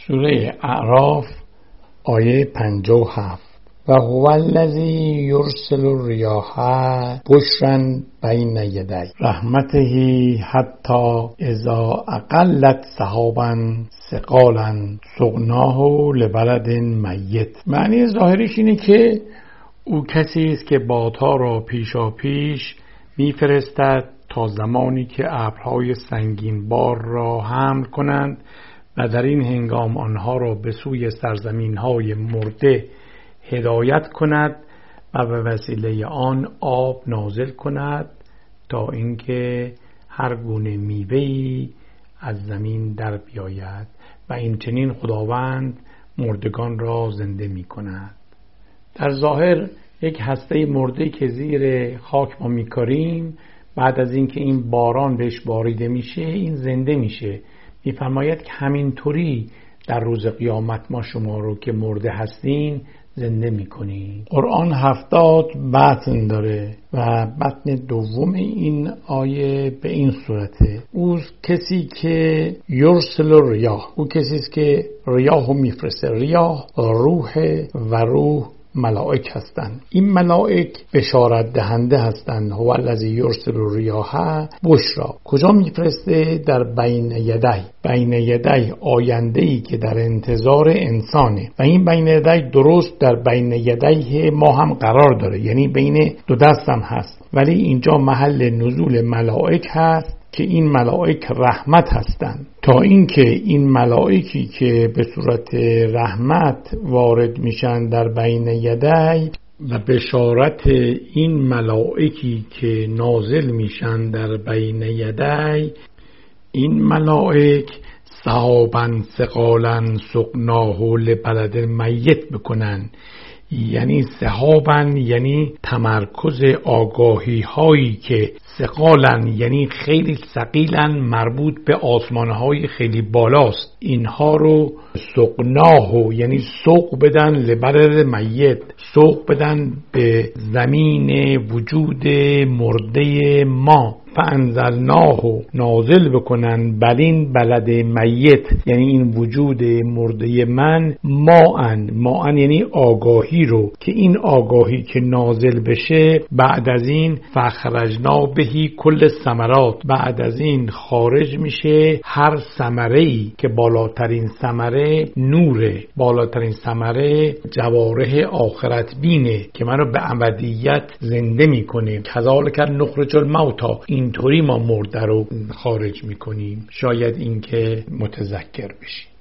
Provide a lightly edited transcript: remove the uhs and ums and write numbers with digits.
سوره اعراف آیه 57 و هو الذی یرسل الریاح بشرا بین یدی رحمته حتی اذا اقلت سحابا ثقالا سقناه لبلد میت. معنی ظاهرش اینه که او کسی است که بادها را پیشاپیش میفرستد تا زمانی که ابرهای سنگین بار را حمل کنند و در این هنگام آنها را به سوی سرزمین‌های مرده هدایت کند و به وسیله آن آب نازل کند تا اینکه هر گونه میوه‌ای از زمین در بیاید و این چنین خداوند مردگان را زنده می کند. در ظاهر یک هسته مرده که زیر خاک ما میکاریم، بعد از اینکه این باران بهش باریده میشه این زنده میشه. میفرماید که همینطوری در روز قیامت ما شما رو که مرده هستین زنده میکنیم. قرآن 70 متن داره و متن دوم این آیه به این صورته: او کسی که یرسل الریاح، او کسی است که ریاحو میفرسته. ریاح روح و روح ملائک هستند. این ملائک بشارت دهنده هستند. هو الذی یرسل الریاح بشرا. کجا میفرسته؟ در بین یدی. بین یدی آینده‌ای که در انتظار انسانه و این بین یدی درست در بین یدی ما هم قرار داره، یعنی بین دو دست هم هست، ولی اینجا محل نزول ملائک هست که این ملائک رحمت هستند. تا اینکه این ملائکی که به صورت رحمت وارد میشن در بین یدی و بشارت این ملائکی که نازل میشن در بین یدی، این ملائک سحابا ثقالا سقناه لبلد میت بکنن. یعنی سحابا یعنی تمرکز آگاهی هایی که ثقالا یعنی خیلی ثقیلا مربوط به آسمان های خیلی بالاست، اینها رو سقناه یعنی سوق بدن لبلد میت، سوق بدن به زمین وجود مرده ما. فانزلناه نازل بکنن بلین بلد میت، یعنی این وجود مرده من ماءن یعنی آگاهی رو که این آگاهی که نازل بشه بعد از این فخرجنا بهی کل ثمرات، بعد از این خارج میشه هر ثمره‌ای که بالاترین ثمره نوره، بالاترین ثمره جوارح آخرت بینه که منو به ابدیت زنده میکنه. کذالک نخرج الموتی، اینطوری ما مرده رو خارج میکنیم. شاید این که متذکر بشیم.